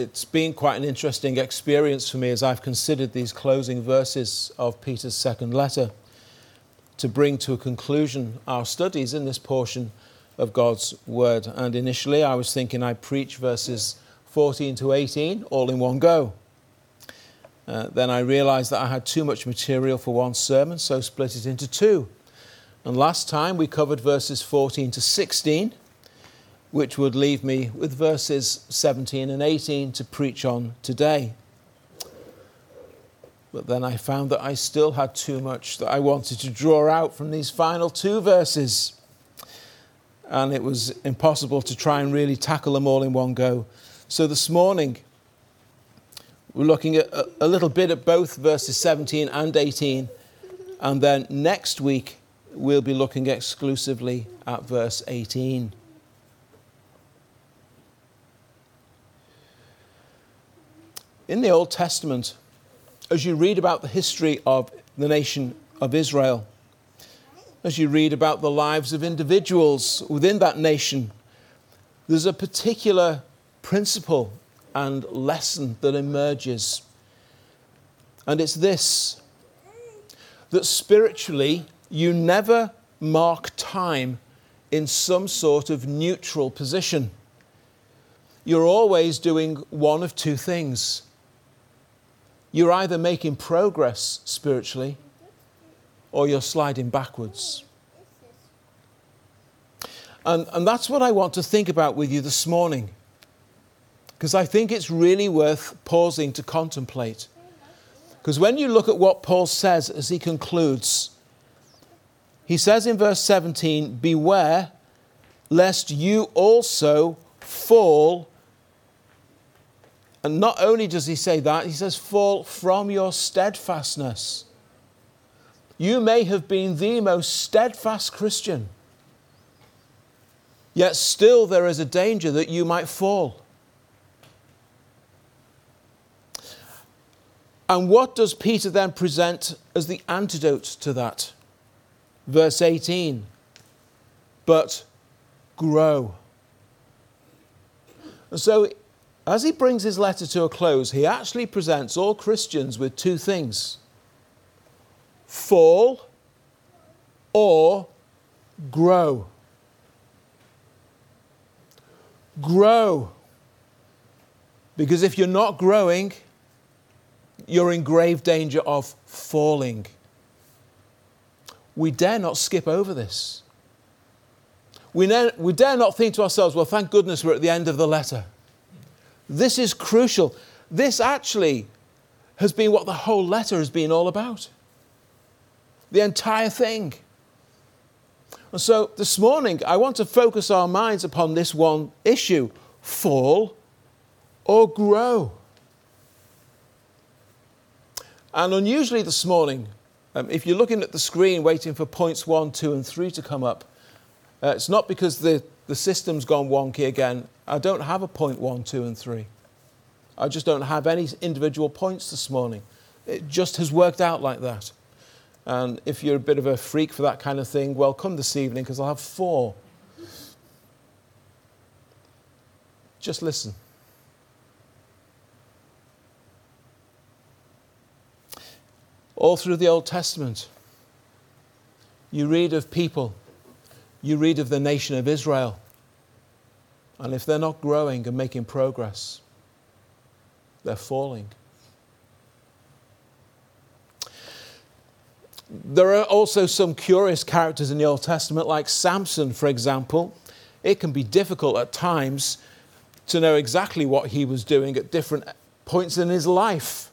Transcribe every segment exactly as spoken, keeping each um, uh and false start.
It's been quite an interesting experience for me as I've considered these closing verses of Peter's second letter to bring to a conclusion our studies in this portion of God's Word. And initially I was thinking I'd preach verses fourteen to eighteen all in one go. Uh, then I realised that I had too much material for one sermon, so split it into two. And last time we covered verses fourteen to sixteen, which would leave me with verses seventeen and eighteen to preach on today. But then I found that I still had too much that I wanted to draw out from these final two verses. And it was impossible to try and really tackle them all in one go. So this morning, we're looking at a, a little bit at both verses seventeen and eighteen. And then next week, we'll be looking exclusively at verse eighteen. In the Old Testament, as you read about the history of the nation of Israel, as you read about the lives of individuals within that nation, there's a particular principle and lesson that emerges. And it's this, that spiritually, you never mark time in some sort of neutral position. You're always doing one of two things. You're either making progress spiritually or you're sliding backwards. And, and that's what I want to think about with you this morning, because I think it's really worth pausing to contemplate. Because when you look at what Paul says as he concludes, he says in verse seventeen, "Beware lest you also fall." And not only does he say that, he says, "fall from your steadfastness." You may have been the most steadfast Christian, yet still there is a danger that you might fall. And what does Peter then present as the antidote to that? Verse eighteen, "But grow." And so, as he brings his letter to a close, he actually presents all Christians with two things: fall or grow. Grow. Because if you're not growing, you're in grave danger of falling. We dare not skip over this. We, ne- we dare not think to ourselves, well, thank goodness we're at the end of the letter. This is crucial. This actually has been what the whole letter has been all about. The entire thing. And so this morning, I want to focus our minds upon this one issue: fall or grow. And unusually this morning, um, if you're looking at the screen waiting for points one, two, and three to come up, uh, it's not because the, the system's gone wonky again. I don't have a point one, two, and three. I just don't have any individual points this morning. It just has worked out like that. And if you're a bit of a freak for that kind of thing, well, come this evening, because I'll have four. Just listen. All through the Old Testament, you read of people, you read of the nation of Israel. And if they're not growing and making progress, they're falling. There are also some curious characters in the Old Testament, like Samson, for example. It can be difficult at times to know exactly what he was doing at different points in his life.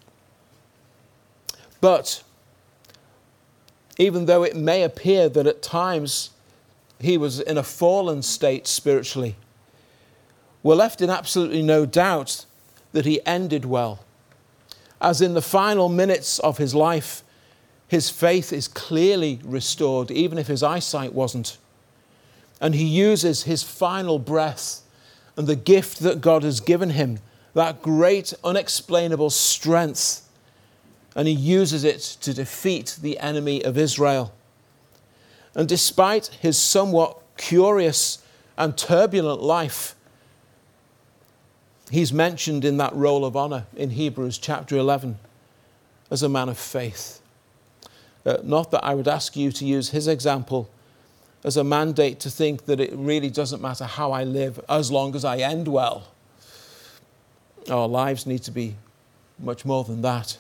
But even though it may appear that at times he was in a fallen state spiritually, we're left in absolutely no doubt that he ended well. As in the final minutes of his life, his faith is clearly restored, even if his eyesight wasn't. And he uses his final breath and the gift that God has given him, that great unexplainable strength, and he uses it to defeat the enemy of Israel. And despite his somewhat curious and turbulent life, He's mentioned in that roll of honor in Hebrews chapter eleven as a man of faith. Uh, not that I would ask you to use his example as a mandate to think that it really doesn't matter how I live as long as I end well. Our lives need to be much more than that.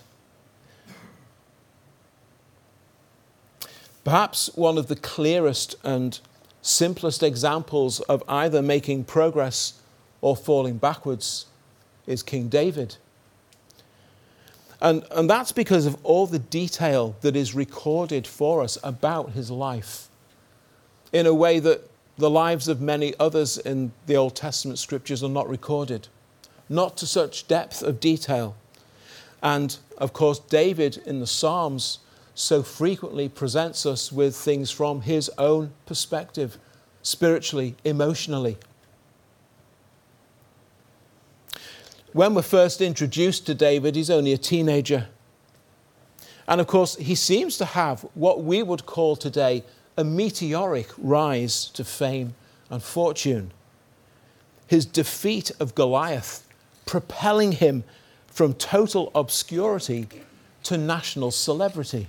Perhaps one of the clearest and simplest examples of either making progress or falling backwards is King David. And, and that's because of all the detail that is recorded for us about his life in a way that the lives of many others in the Old Testament scriptures are not recorded, not to such depth of detail. And of course, David in the Psalms so frequently presents us with things from his own perspective, spiritually, emotionally. When we're first introduced to David, he's only a teenager. And of course, he seems to have what we would call today a meteoric rise to fame and fortune. His defeat of Goliath propelling him from total obscurity to national celebrity.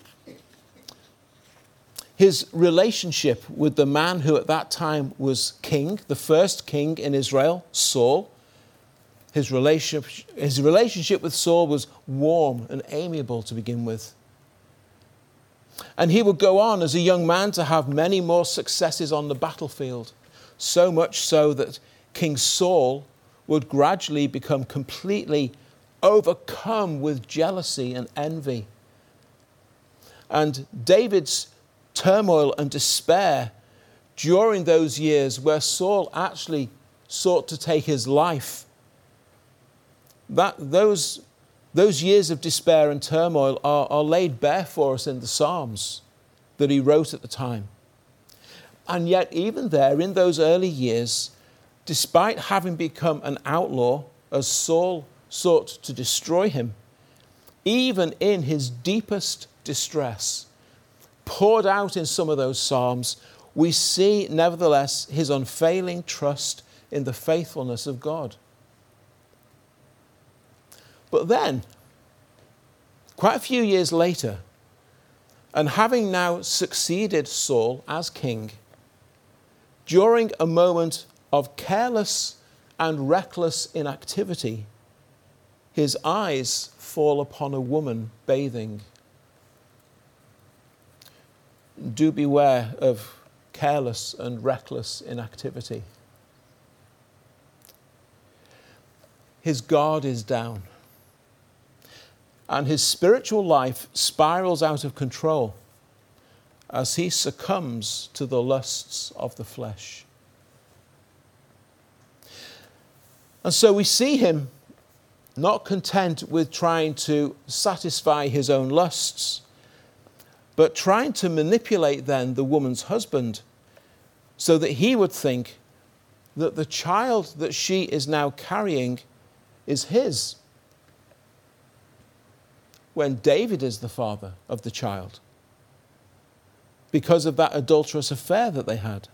His relationship with the man who at that time was king, the first king in Israel, Saul, his relationship, his relationship with Saul was warm and amiable to begin with. And he would go on as a young man to have many more successes on the battlefield, so much so that King Saul would gradually become completely overcome with jealousy and envy. And David's turmoil and despair during those years where Saul actually sought to take his life, that those, those years of despair and turmoil are, are laid bare for us in the Psalms that he wrote at the time. And yet even there, in those early years, despite having become an outlaw as Saul sought to destroy him, even in his deepest distress, poured out in some of those Psalms, we see nevertheless his unfailing trust in the faithfulness of God. But then, quite a few years later, and having now succeeded Saul as king, during a moment of careless and reckless inactivity, his eyes fall upon a woman bathing. Do beware of careless and reckless inactivity. His guard is down, and his spiritual life spirals out of control as he succumbs to the lusts of the flesh. And so we see him not content with trying to satisfy his own lusts, but trying to manipulate then the woman's husband so that he would think that the child that she is now carrying is his, when David is the father of the child, because of that adulterous affair that they had.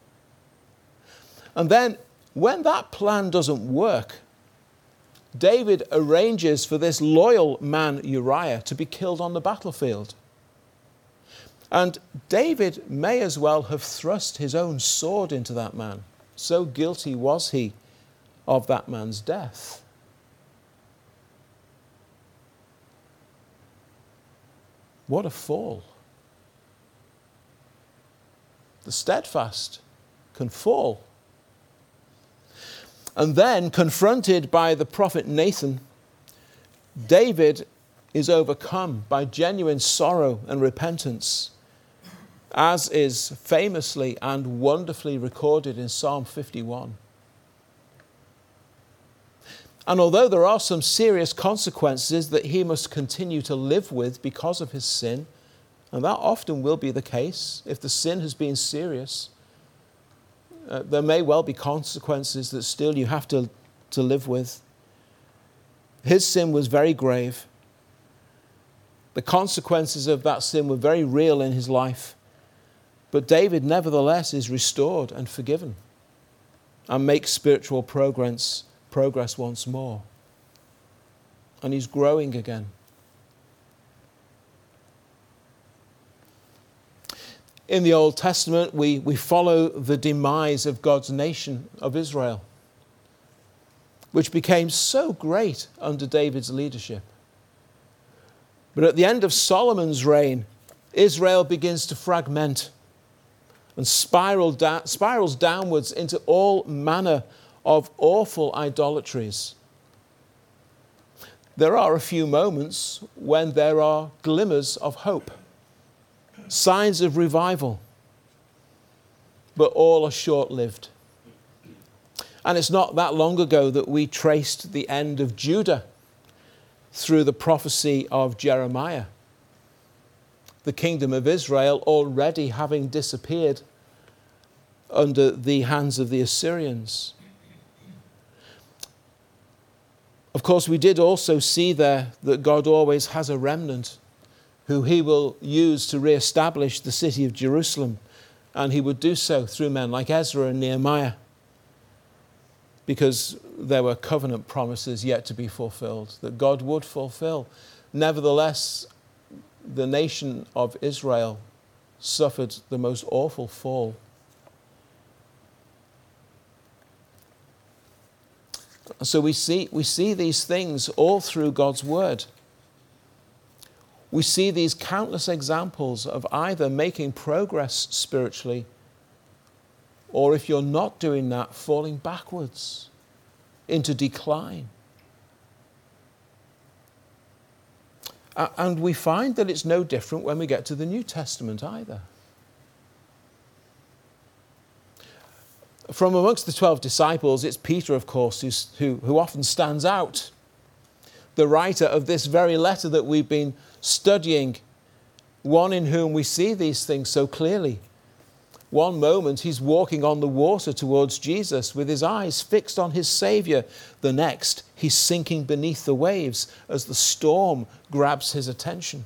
And then, when that plan doesn't work, David arranges for this loyal man Uriah to be killed on the battlefield. And David may as well have thrust his own sword into that man. So guilty was he of that man's death. What a fall. The steadfast can fall. And then, confronted by the prophet Nathan, David is overcome by genuine sorrow and repentance, as is famously and wonderfully recorded in Psalm fifty-one. And although there are some serious consequences that he must continue to live with because of his sin, and that often will be the case if the sin has been serious, Uh, there may well be consequences that still you have to, to live with. His sin was very grave. The consequences of that sin were very real in his life. But David nevertheless is restored and forgiven and makes spiritual progress, progress once more. And he's growing again. In the Old Testament, we, we follow the demise of God's nation of Israel, which became so great under David's leadership. But at the end of Solomon's reign, Israel begins to fragment and spiral da- spirals downwards into all manner of awful idolatries. There are a few moments when there are glimmers of hope, signs of revival, but all are short-lived. And it's not that long ago that we traced the end of Judah through the prophecy of Jeremiah. The kingdom of Israel already having disappeared under the hands of the Assyrians. Of course, we did also see there that God always has a remnant who he will use to re-establish the city of Jerusalem, and he would do so through men like Ezra and Nehemiah, because there were covenant promises yet to be fulfilled that God would fulfill. Nevertheless, the nation of Israel suffered the most awful fall. So we see, we see these things all through God's word. We see these countless examples of either making progress spiritually, or if you're not doing that, falling backwards into decline. And we find that it's no different when we get to the New Testament either. From amongst the twelve disciples, it's Peter, of course, who's, who, who often stands out. The writer of this very letter that we've been studying, one in whom we see these things so clearly. One moment he's walking on the water towards Jesus with his eyes fixed on his Saviour. The next, he's sinking beneath the waves as the storm grabs his attention.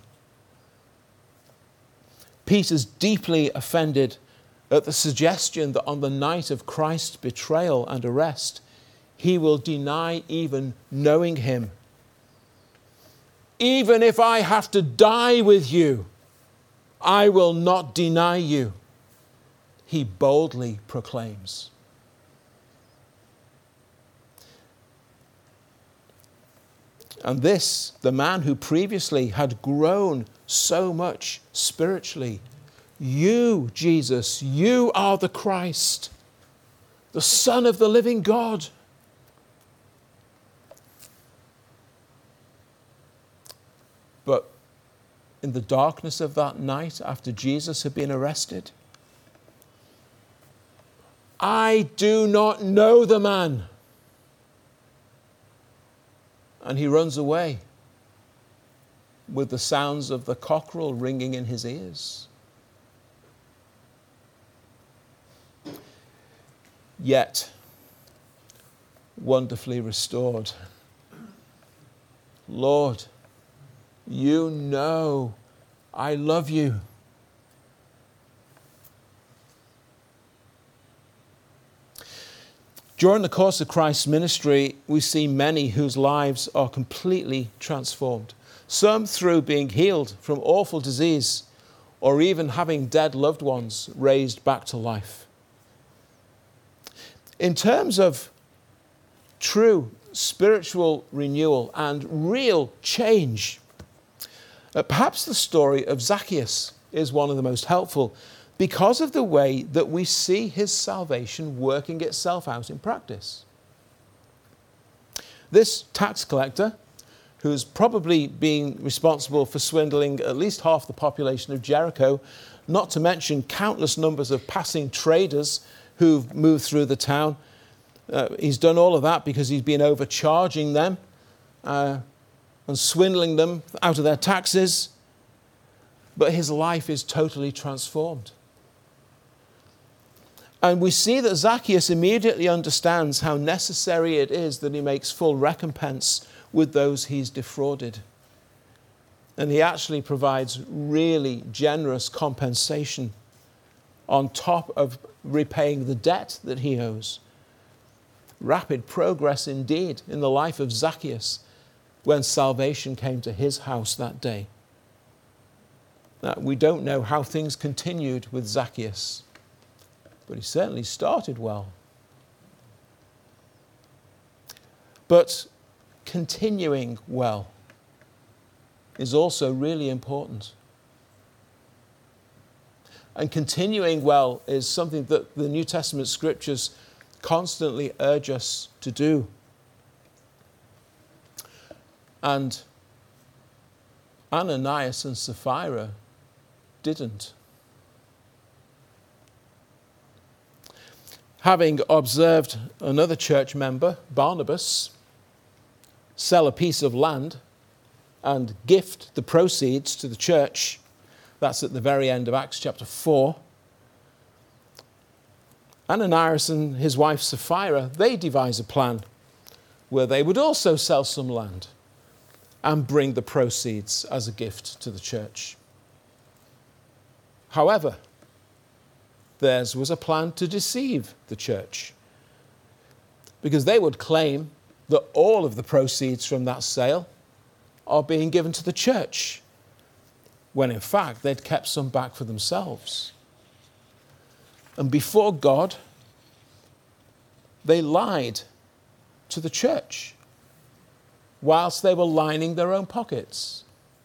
Peter's deeply offended at the suggestion that on the night of Christ's betrayal and arrest, he will deny even knowing him. Even if I have to die with you, I will not deny you, he boldly proclaims. And this, the man who previously had grown so much spiritually, you, Jesus, you are the Christ, the Son of the living God. But in the darkness of that night, after Jesus had been arrested, I do not know the man. And he runs away with the sounds of the cockerel ringing in his ears. Yet, wonderfully restored. Lord, you know I love you. During the course of Christ's ministry, we see many whose lives are completely transformed. Some through being healed from awful disease, or even having dead loved ones raised back to life. In terms of true spiritual renewal and real change, Uh, perhaps the story of Zacchaeus is one of the most helpful because of the way that we see his salvation working itself out in practice. This tax collector, who's probably been responsible for swindling at least half the population of Jericho, not to mention countless numbers of passing traders who've moved through the town, uh, he's done all of that because he's been overcharging them, uh, and swindling them out of their taxes, but his life is totally transformed. And we see that Zacchaeus immediately understands how necessary it is that he makes full recompense with those he's defrauded. And he actually provides really generous compensation on top of repaying the debt that he owes. rapid progress indeed in the life of Zacchaeus when salvation came to his house that day. Now, we don't know how things continued with Zacchaeus, but he certainly started well. But continuing well is also really important. And continuing well is something that the New Testament scriptures constantly urge us to do. And Ananias and Sapphira didn't. Having observed another church member, Barnabas, sell a piece of land and gift the proceeds to the church, that's at the very end of Acts chapter four, Ananias and his wife Sapphira, they devise a plan where they would also sell some land and bring the proceeds as a gift to the church. However, theirs was a plan to deceive the church, because they would claim that all of the proceeds from that sale are being given to the church, when in fact they'd kept some back for themselves. And before God, they lied to the church whilst they were lining their own pockets.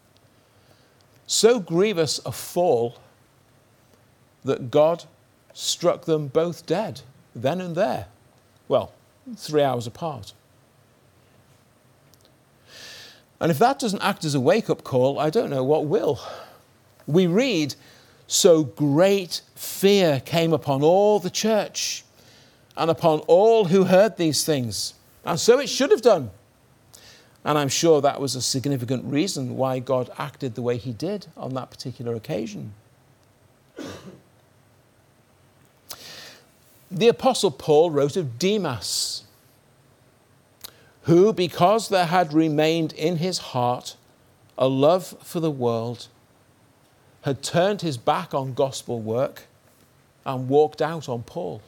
So grievous a fall that God struck them both dead then and there. Well, three hours apart. And if that doesn't act as a wake-up call, I don't know what will. We read, so great fear came upon all the church and upon all who heard these things. And so it should have done. And I'm sure that was a significant reason why God acted the way he did on that particular occasion. The Apostle Paul wrote of Demas, who, because there had remained in his heart a love for the world, had turned his back on gospel work and walked out on Paul.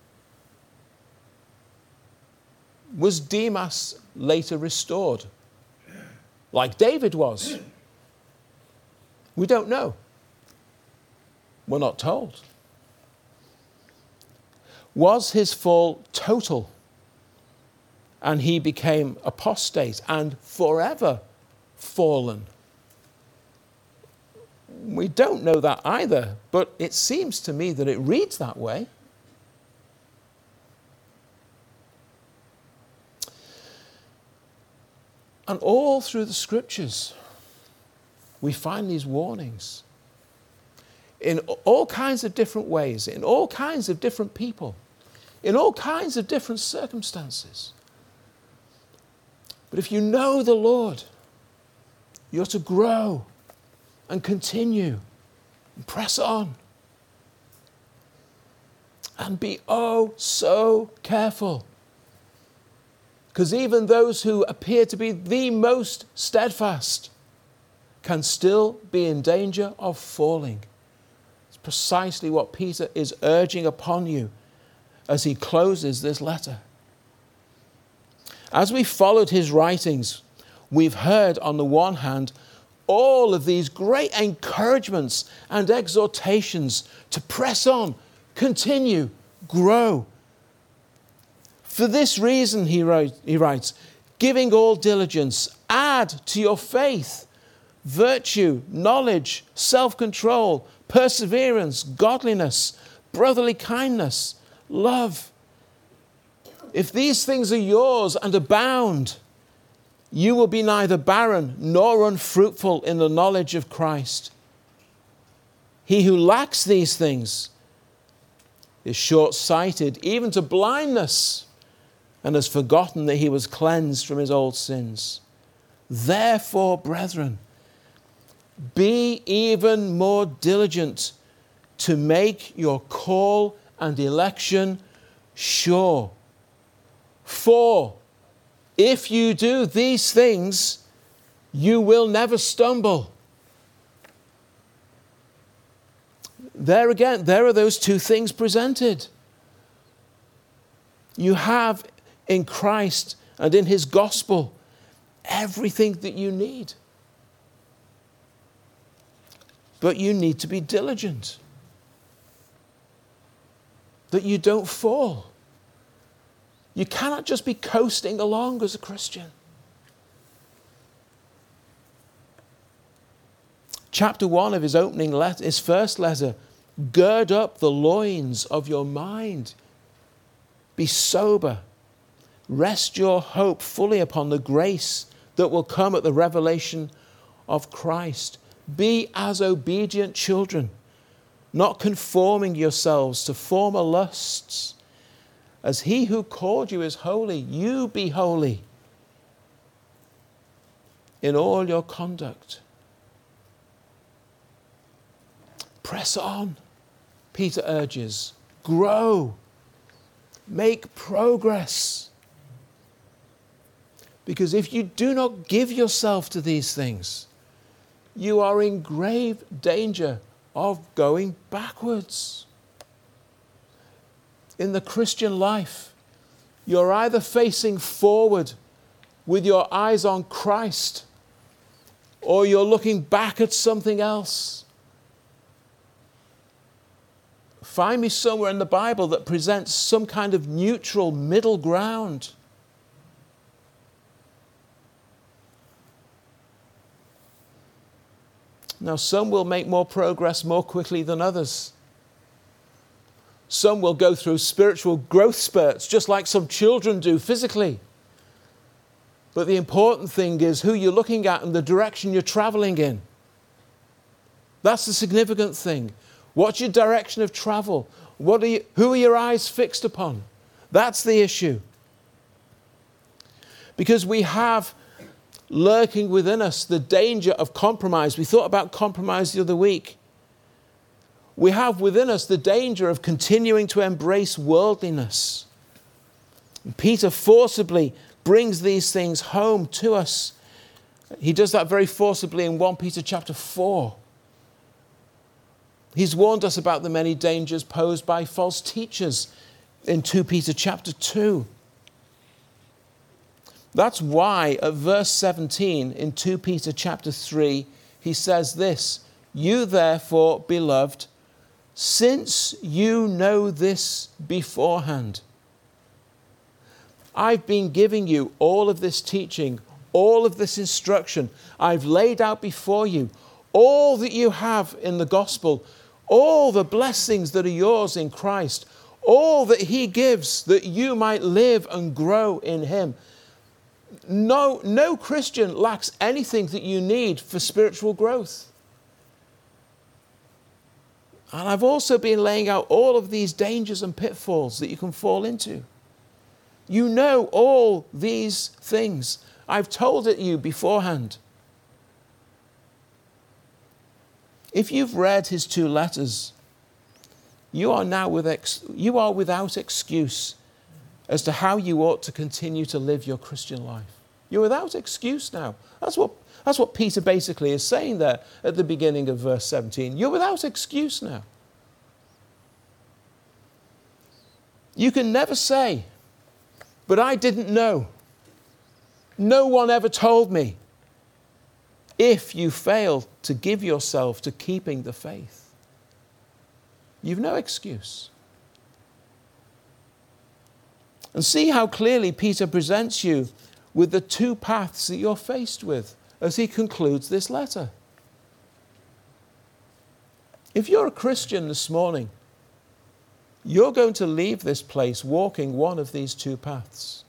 Was Demas later restored, like David was? We don't know. We're not told. Was his fall total, and he became apostate and forever fallen? We don't know that either, but it seems to me that it reads that way. And all through the scriptures, we find these warnings in all kinds of different ways, in all kinds of different people, in all kinds of different circumstances. But if you know the Lord, you're to grow and continue and press on. And be oh so careful. Because even those who appear to be the most steadfast can still be in danger of falling. It's precisely what Peter is urging upon you as he closes this letter. As we followed his writings, we've heard on the one hand all of these great encouragements and exhortations to press on, continue, grow. For this reason, he, wrote, he writes, giving all diligence, add to your faith virtue, knowledge, self-control, perseverance, godliness, brotherly kindness, love. If these things are yours and abound, you will be neither barren nor unfruitful in the knowledge of Christ. He who lacks these things is short-sighted, even to blindness, and has forgotten that he was cleansed from his old sins. Therefore, brethren, be even more diligent to make your call and election sure. For if you do these things, you will never stumble. There again, there are those two things presented. You have in Christ and in his gospel everything that you need. But you need to be diligent, that you don't fall. You cannot just be coasting along as a Christian. Chapter one of his opening letter, his first letter, gird up the loins of your mind. Be sober. Rest your hope fully upon the grace that will come at the revelation of Christ. Be as obedient children, not conforming yourselves to former lusts. As he who called you is holy, you be holy in all your conduct. Press on, Peter urges. Grow. Make progress. Because if you do not give yourself to these things, you are in grave danger of going backwards. In the Christian life, you're either facing forward with your eyes on Christ, or you're looking back at something else. Find me somewhere in the Bible that presents some kind of neutral middle ground. Now, some will make more progress more quickly than others. Some will go through spiritual growth spurts, just like some children do physically. But the important thing is who you're looking at and the direction you're traveling in. That's the significant thing. What's your direction of travel? What are you, who are your eyes fixed upon? That's the issue. Because we have lurking within us the danger of compromise. We thought about compromise the other week. We have within us the danger of continuing to embrace worldliness. And Peter forcibly brings these things home to us. He does that very forcibly in First Peter chapter four. He's warned us about the many dangers posed by false teachers in Second Peter chapter two. That's why at verse seventeen in Second Peter chapter three, he says this, "You therefore, beloved, since you know this beforehand." I've been giving you all of this teaching, all of this instruction. I've laid out before you all that you have in the gospel, all the blessings that are yours in Christ, all that he gives that you might live and grow in him. No, no Christian lacks anything that you need for spiritual growth. And I've also been laying out all of these dangers and pitfalls that you can fall into. You know all these things. I've told it you beforehand. If you've read his two letters, you are now with ex- you are without excuse as to how you ought to continue to live your Christian life. You're without excuse now. That's what, that's what Peter basically is saying there at the beginning of verse seventeen. You're without excuse now. You can never say, "But I didn't know. No one ever told me," if you fail to give yourself to keeping the faith. You've no excuse. And see how clearly Peter presents you with the two paths that you're faced with as he concludes this letter. If you're a Christian this morning, you're going to leave this place walking one of these two paths.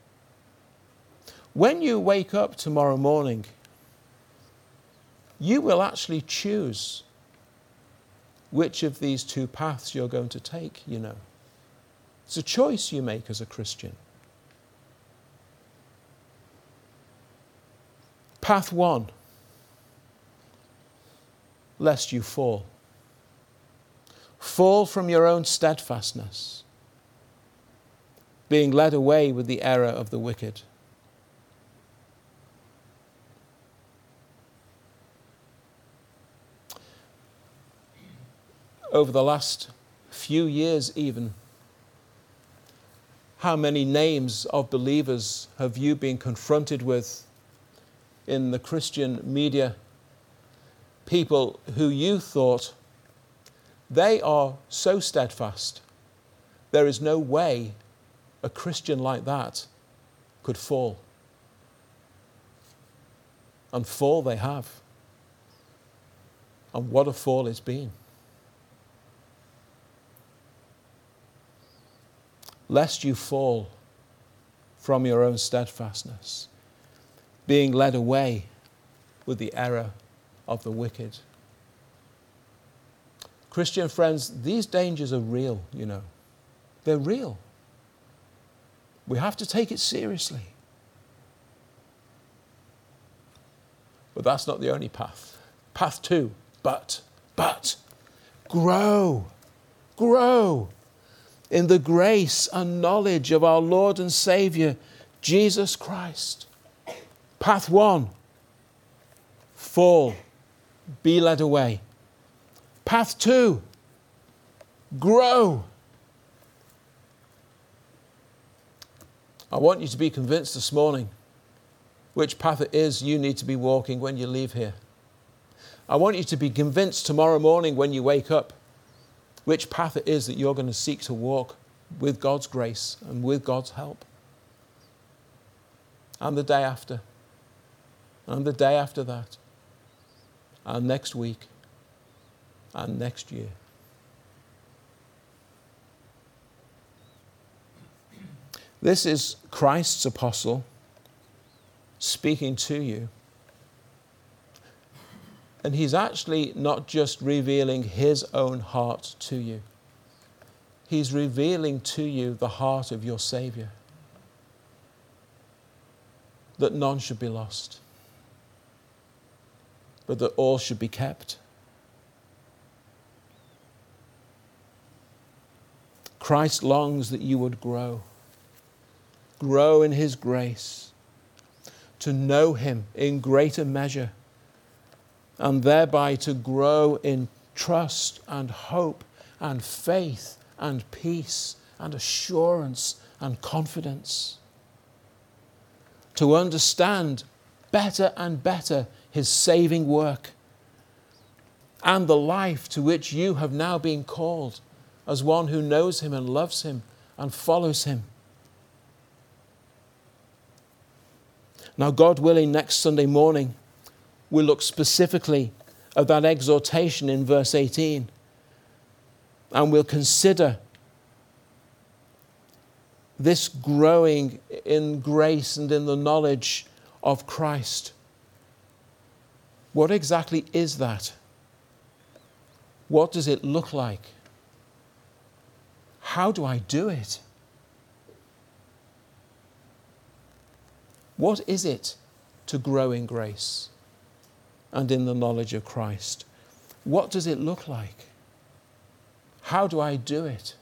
When you wake up tomorrow morning, you will actually choose which of these two paths you're going to take, you know. It's a choice you make as a Christian. Path one, lest you fall. Fall from your own steadfastness, being led away with the error of the wicked. Over the last few years even, How many names of believers have you been confronted with in the Christian media? People who you thought, they are so steadfast, there is no way a Christian like that could fall. And fall they have. And what a fall it's been. Lest you fall from your own steadfastness, being led away with the error of the wicked. Christian friends, these dangers are real, you know. They're real. We have to take it seriously. But that's not the only path. Path two, but, but, grow, grow in the grace and knowledge of our Lord and Savior, Jesus Christ. Path one, fall, be led away. Path two, grow. I want you to be convinced this morning which path it is you need to be walking when you leave here. I want you to be convinced tomorrow morning when you wake up which path it is that you're going to seek to walk with God's grace and with God's help. And the day after. And the day after that. And next week. And next year. This is Christ's apostle speaking to you. And he's actually not just revealing his own heart to you. He's revealing to you the heart of your Savior. That none should be lost, but that all should be kept. Christ longs that you would grow. Grow in his grace. To know him in greater measure. And thereby to grow in trust and hope and faith and peace and assurance and confidence. To understand better and better his saving work and the life to which you have now been called as one who knows him and loves him and follows him. Now, God willing, next Sunday morning, we'll look specifically at that exhortation in verse eighteen. And we'll consider this growing in grace and in the knowledge of Christ. What exactly is that? What does it look like? How do I do it? What is it to grow in grace and in the knowledge of Christ? What does it look like? How do I do it?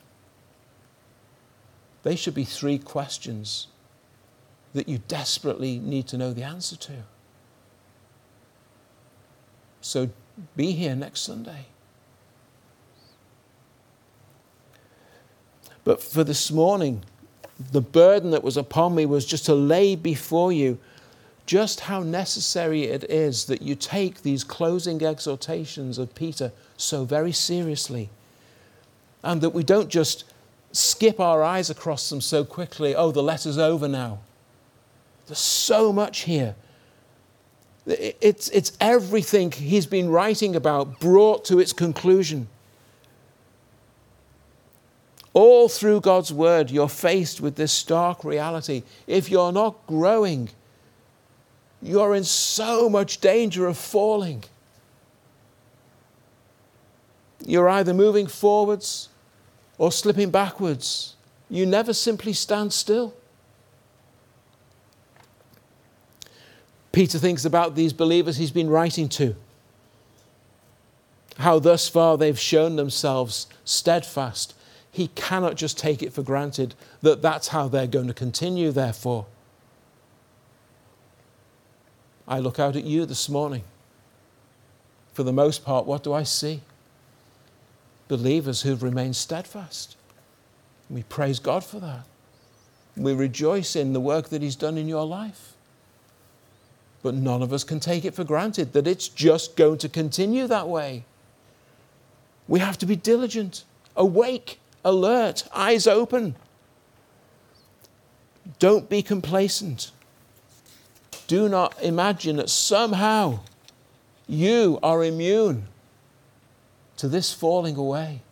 They should be three questions that you desperately need to know the answer to. So be here next Sunday. But for this morning, the burden that was upon me was just to lay before you just how necessary it is that you take these closing exhortations of Peter so very seriously. And that we don't just skip our eyes across them so quickly. Oh, the letter's over now. There's so much here. It's, it's everything he's been writing about brought to its conclusion. All through God's word, you're faced with this stark reality. If you're not growing, you're in so much danger of falling. You're either moving forwards or slipping backwards. You never simply stand still. Peter thinks about these believers he's been writing to. How thus far they've shown themselves steadfast. He cannot just take it for granted that that's how they're going to continue, therefore. I look out at you this morning. For the most part, what do I see? Believers who've remained steadfast. We praise God for that. We rejoice in the work that he's done in your life. But none of us can take it for granted that it's just going to continue that way. We have to be diligent, awake, alert, eyes open. Don't be complacent. Do not imagine that somehow you are immune to this falling away.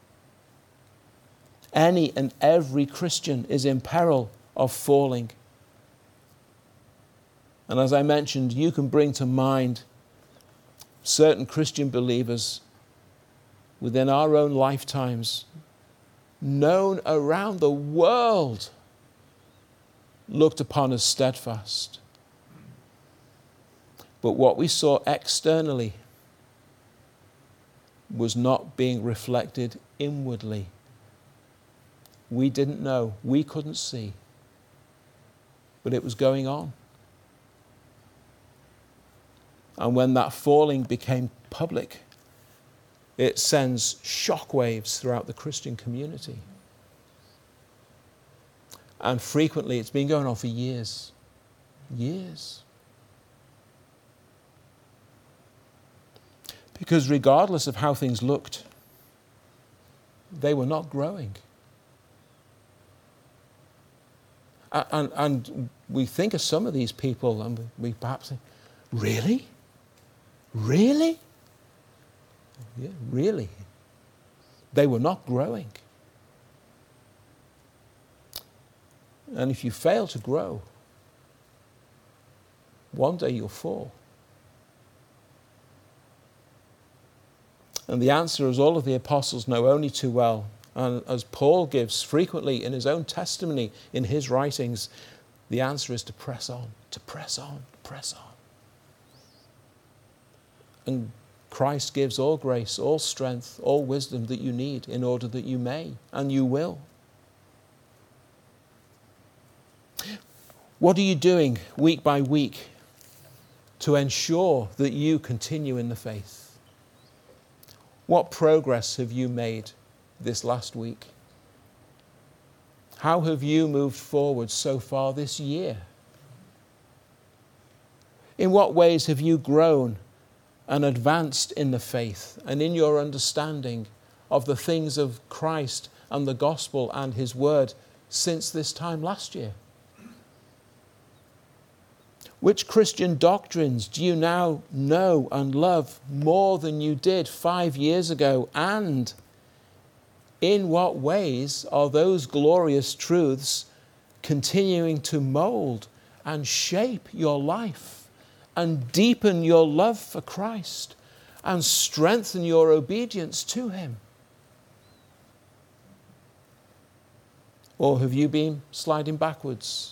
Any and every Christian is in peril of falling. And as I mentioned, you can bring to mind certain Christian believers within our own lifetimes, known around the world, looked upon as steadfast. But what we saw externally was not being reflected inwardly. We didn't know, we couldn't see, but it was going on. And when that falling became public, it sends shockwaves throughout the Christian community. And frequently, it's been going on for years. Years. Because regardless of how things looked, they were not growing. And, and we think of some of these people and we perhaps think, really? Really? Yeah, really. They were not growing. And if you fail to grow, one day you'll fall. And the answer, as all of the apostles know only too well, and as Paul gives frequently in his own testimony in his writings, the answer is to press on, to press on, press on. And Christ gives all grace, all strength, all wisdom that you need in order that you may, and you will. What are you doing week by week to ensure that you continue in the faith? What progress have you made this last week? How have you moved forward so far this year? In what ways have you grown and advanced in the faith and in your understanding of the things of Christ and the gospel and his word since this time last year? Which Christian doctrines do you now know and love more than you did five years ago? And in what ways are those glorious truths continuing to mold and shape your life and deepen your love for Christ and strengthen your obedience to him? Or have you been sliding backwards?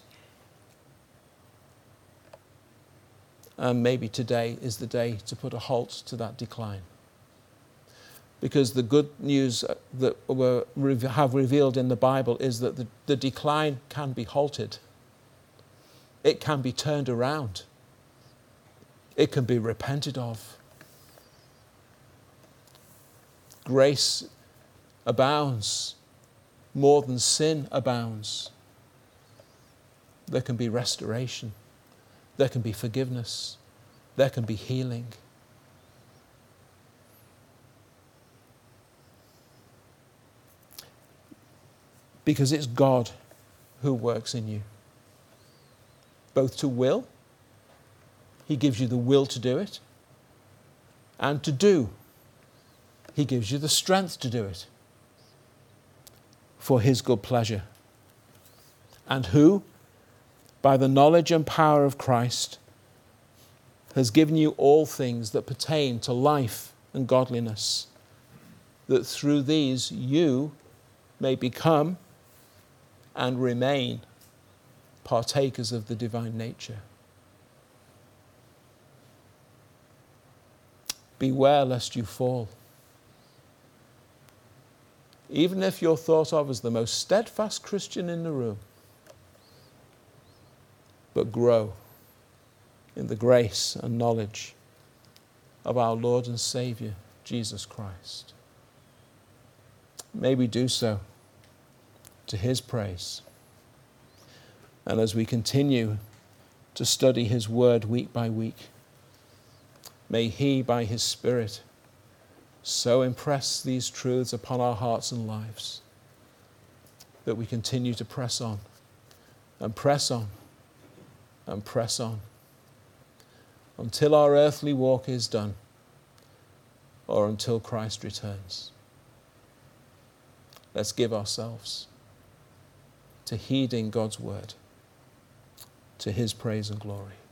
And maybe today is the day to put a halt to that decline. Because the good news that we have revealed in the Bible is that the, the decline can be halted. It can be turned around. It can be repented of. Grace abounds more than sin abounds. There can be restoration. There can be forgiveness. There can be healing. Because it's God who works in you. Both to will, he gives you the will to do it, and to do, he gives you the strength to do it for his good pleasure. And who, by the knowledge and power of Christ, has given you all things that pertain to life and godliness, that through these you may become and remain partakers of the divine nature. Beware lest you fall. Even if you're thought of as the most steadfast Christian in the room, but grow in the grace and knowledge of our Lord and Savior, Jesus Christ. May we do so to his praise And as we continue to study his word week by week, may he, by his Spirit, so impress these truths upon our hearts and lives that we continue to press on and press on and press on until our earthly walk is done or until Christ returns. Let's give ourselves to heeding God's word, to his praise and glory.